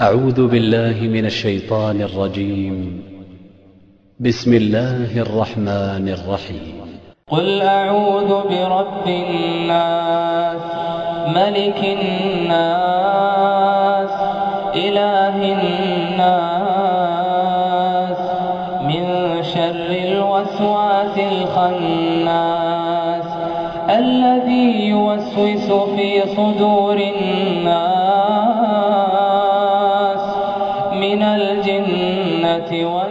أعوذ بالله من الشيطان الرجيم. بسم الله الرحمن الرحيم. قل أعوذ برب الناس ملك الناس إله الناس من شر الوسواس الخناس الذي يوسوس في صدور الناس من الجنة